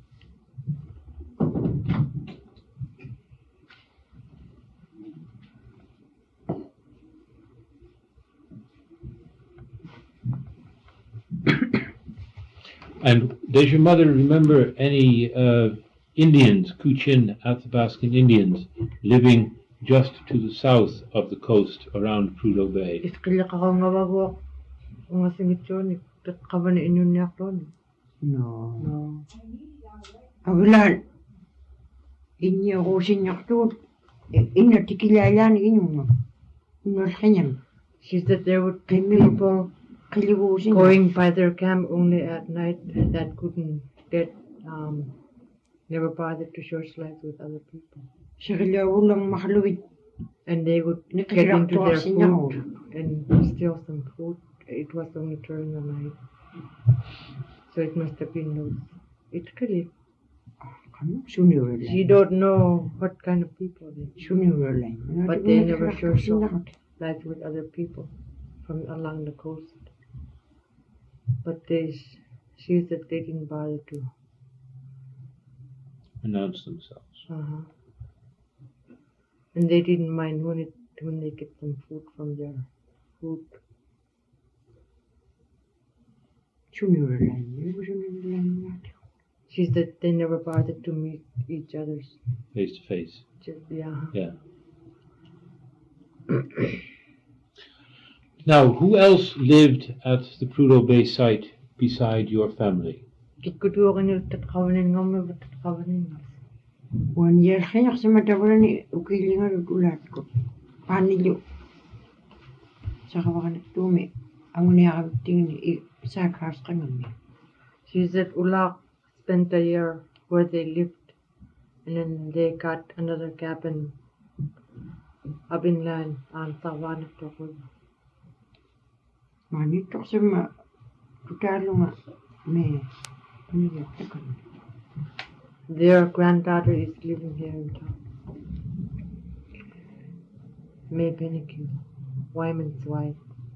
[SPEAKER 1] And does your mother remember any uh, Indians, Kuchin Athabaskan Indians, living just to the south of the coast around Prudhoe Bay?
[SPEAKER 3] Iskila ka kang awawak. Nga singit yun. Tatkabanin inyo niya doon.
[SPEAKER 4] No.
[SPEAKER 3] No.
[SPEAKER 4] Agulan. Inyo ko sinyak to. Inyo tikilala ni inyo no. Inyo kanyam.
[SPEAKER 3] She said there would be
[SPEAKER 4] Kami
[SPEAKER 3] people
[SPEAKER 4] kaligo sinyak.
[SPEAKER 3] going by their camp only at night that couldn't get, um, never bothered to share slides with other people.
[SPEAKER 4] Sa kalaw lang makaluwid.
[SPEAKER 3] And they would get
[SPEAKER 4] Nakahirap
[SPEAKER 3] into
[SPEAKER 4] to
[SPEAKER 3] their
[SPEAKER 4] kasi niya,
[SPEAKER 3] food and steal some food. It was only during the night. So it must have been those. It's really,
[SPEAKER 4] Kano? Suniwala.
[SPEAKER 3] she don't know what kind of people they
[SPEAKER 4] Suniwala.
[SPEAKER 3] But they never sure saw lives with other people from along the coast. But they, she said they didn't bother to.
[SPEAKER 1] Announce themselves.
[SPEAKER 3] Uh-huh. And they didn't mind when it when they get some food from their food.
[SPEAKER 4] Suniwala. Suniwala.
[SPEAKER 3] She said they never bothered to meet each other's.
[SPEAKER 1] Face to face.
[SPEAKER 3] Just, yeah.
[SPEAKER 1] Yeah. Now, who else lived at the Prudhoe Bay site beside your family?
[SPEAKER 3] Kikutuwa niyo tatkawanin nga may tatkawanin nga.
[SPEAKER 4] One year kaya sa matabala ni ukilingan ulat ko. Panilyo. Sa kawakan tumi. Ang niya tingin ni sa kas kanami.
[SPEAKER 3] She said Ulak spent a year where they lived, and then they got another cabin up inland on Tawanak River.
[SPEAKER 4] Manito sa ma tutalo nga me niya takan.
[SPEAKER 3] Their granddaughter is living here in town. May Penikin, Wyman's wife.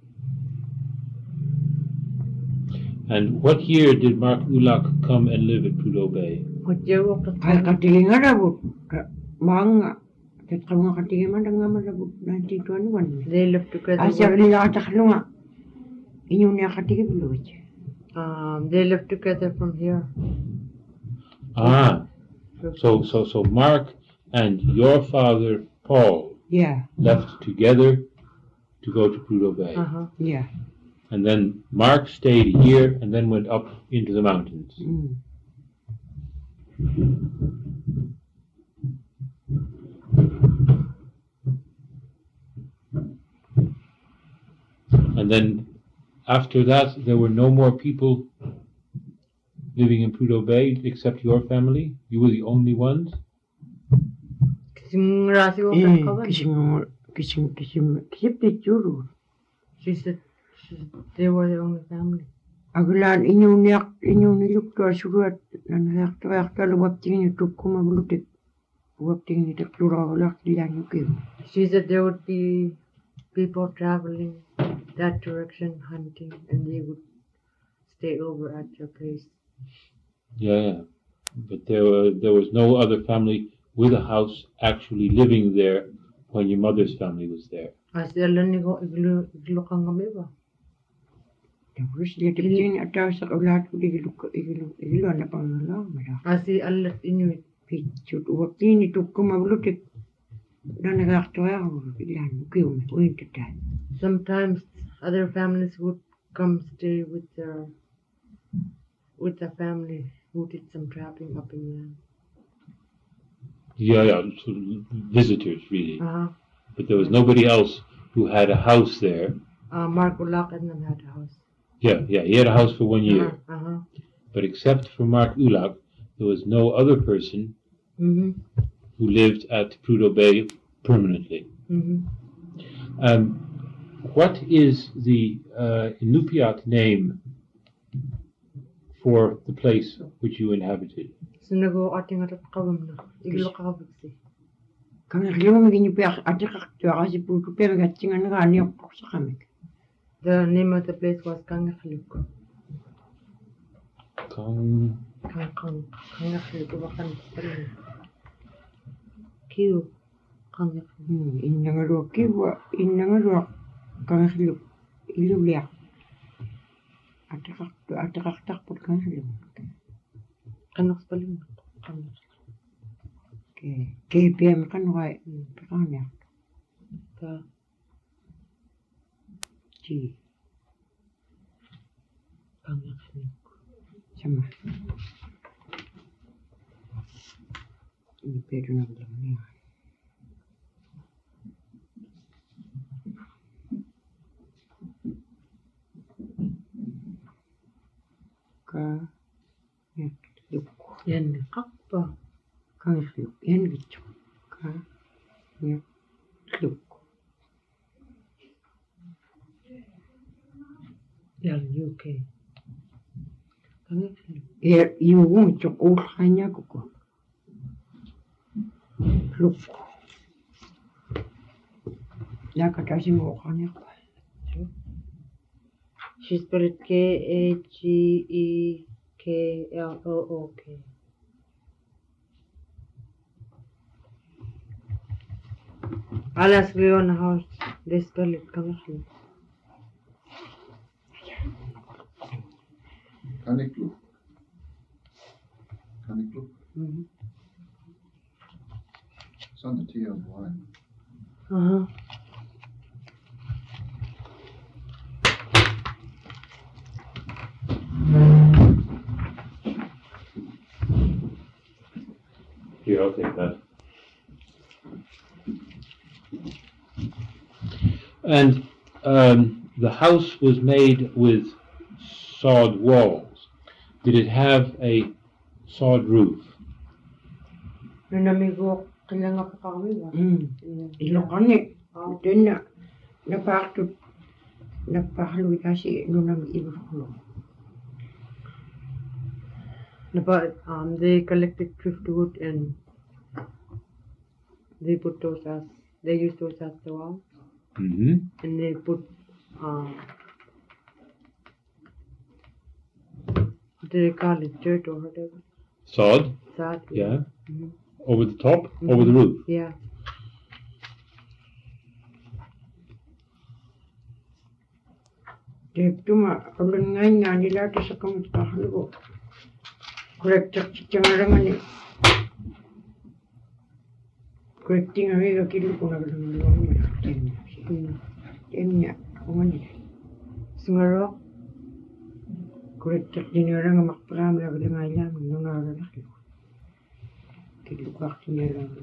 [SPEAKER 1] And what year did Mark Ulak come and live at Prudhoe Bay?
[SPEAKER 3] What year was
[SPEAKER 4] Ay katilinga rabot mga tet kamo katilinga nga marabot nineteen twenty-one.
[SPEAKER 3] they lived together?
[SPEAKER 4] Asya nila taklo nga. Inyo niya katilinga bulut.
[SPEAKER 3] Um, they lived together from here.
[SPEAKER 1] Ah, so so so Mark and your father Paul
[SPEAKER 4] Yeah,
[SPEAKER 1] left together to go to Prudhoe Bay,
[SPEAKER 3] Uh-huh.
[SPEAKER 4] yeah.
[SPEAKER 1] and then Mark stayed a year and then went up into the mountains.
[SPEAKER 4] Mm.
[SPEAKER 1] And then after that, there were no more people living in Prudhoe Bay except your family. You were the only ones.
[SPEAKER 3] Kising rasi ko
[SPEAKER 4] Eh,
[SPEAKER 3] kawan.
[SPEAKER 4] kising kising kising kising picture.
[SPEAKER 3] She said she, they were the only family.
[SPEAKER 4] Aglan inyo niyak inyo niluk to asurat na nayak to yak to wap tingin ito kuma bulutik. Wap tingin ito klura wala diyan yukim.
[SPEAKER 3] She said there would be people traveling that direction hunting, and they would stay over at your place.
[SPEAKER 1] Yeah, yeah. But there were there was no other family with a house actually living there when your mother's family was there.
[SPEAKER 3] As the ni ko iglo iglo kang kami ba?
[SPEAKER 4] Tapos dia tingin ataw sa ulat ko igiluk igiluk igilo na pangalaw mara.
[SPEAKER 3] As the alat inuit.
[SPEAKER 4] Picture wap tingin ito kuma bulutik. Na nayak to yak diyan yukim. Uin tatay.
[SPEAKER 3] Sometimes other families would come stay with their with the family who did some trapping up in land.
[SPEAKER 1] Yeah, yeah. So visitors, really.
[SPEAKER 3] Uh-huh.
[SPEAKER 1] But there was nobody else who had a house there.
[SPEAKER 3] Uh, Mark Ulak and then had a house.
[SPEAKER 1] Yeah, yeah. He had a house for one year.
[SPEAKER 3] Uh-huh. uh-huh.
[SPEAKER 1] But except for Mark Ulak, there was no other person
[SPEAKER 3] Mm-hmm.
[SPEAKER 1] who lived at Prudhoe Bay permanently.
[SPEAKER 3] Mm-hmm.
[SPEAKER 1] Um, what is the uh, Inupiat name for the place which you inhabited?
[SPEAKER 3] Sinago ating atat kawam na. Iglo kakabagsi.
[SPEAKER 4] Kami kilo maging yung piyak ati kaktuwa kasi puto pero gatsingan nga niyo po sa kami.
[SPEAKER 3] The name of the place was Kangakalik.
[SPEAKER 1] Kang...
[SPEAKER 3] Kang Kang Kangakalik. Bakan pala. Kiyo. Kangakalik.
[SPEAKER 4] Hmm, inangarwa kiwa, inangarwa kami kilo ilo liyak. Ati kaktuwa ati kaktak po kami kilo.
[SPEAKER 3] Kanak paling. Kangakalik.
[SPEAKER 4] Okay, K P M kan wai, pekan ya.
[SPEAKER 3] Ka.
[SPEAKER 4] Ci,
[SPEAKER 3] Kangakalik.
[SPEAKER 4] sama. Ini pedo na bilang niya. Ka, ya, yuk.
[SPEAKER 3] Yan na kakpa.
[SPEAKER 4] Kang yuk, yan gitu. Ka, ya, yuk.
[SPEAKER 3] Yan U K. Kangakalik.
[SPEAKER 4] Ya, yung cok ulahnya kuko. Luk. Ya kata si mukanya apa?
[SPEAKER 3] She spelled K A G E K L O O K. I'll ask Leon how they spell it. Kangakalik.
[SPEAKER 2] Kanikluk. Kanikluk.
[SPEAKER 3] Mm-hmm.
[SPEAKER 2] It's on the T on the line.
[SPEAKER 3] Uh-huh.
[SPEAKER 1] Here, I'll take that. And um, the house was made with sod walls. Did it have a sod roof?
[SPEAKER 3] Nanamigo kailangan pa kami ba?
[SPEAKER 4] Hmm.
[SPEAKER 3] Yeah.
[SPEAKER 4] Ilokan eh.
[SPEAKER 3] Oh.
[SPEAKER 4] Doon na. Napakto. Napakaluwi kasi nung nang ibulo.
[SPEAKER 3] But um, they collected driftwood and they put those as they used those as the wall,
[SPEAKER 1] Mm-hmm.
[SPEAKER 3] and they put um, what do they call it, dirt or whatever.
[SPEAKER 1] Sod,
[SPEAKER 3] That
[SPEAKER 1] yeah.
[SPEAKER 3] Mhm.
[SPEAKER 1] Over the top,
[SPEAKER 3] Mhm.
[SPEAKER 1] over the roof.
[SPEAKER 3] Yeah.
[SPEAKER 4] Dek tuma. Kalau ngayon nga nila ito sa kamot kahalo. Correct siya nga lang ni. Correcting ang higa kilo ko na lang luwang mo.
[SPEAKER 3] Mm.
[SPEAKER 4] Tem niya. Ako nga nila.
[SPEAKER 3] Sungaro.
[SPEAKER 4] Correct din nga lang makapagam lang lang nga ilang nung nalalaki. Kilo ka niya lang.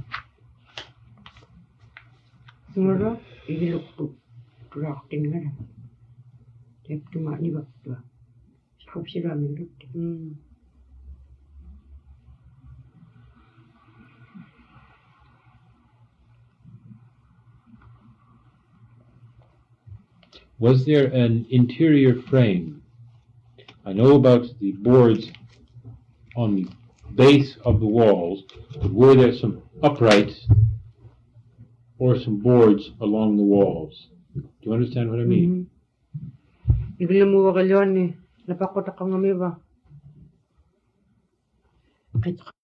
[SPEAKER 3] Sungaro.
[SPEAKER 4] Igilok po. Correcting nga lang. Dek tuma ni bakto. Sakop sila min rute.
[SPEAKER 3] Mm.
[SPEAKER 1] Was there an interior frame? I know about the boards on the base of the walls, but were there some uprights or some boards along the walls? Do you understand what I mean?
[SPEAKER 3] Mhm. Ibigay mo ka kalyon ni. Napakot ako ng ba?
[SPEAKER 4] Kahit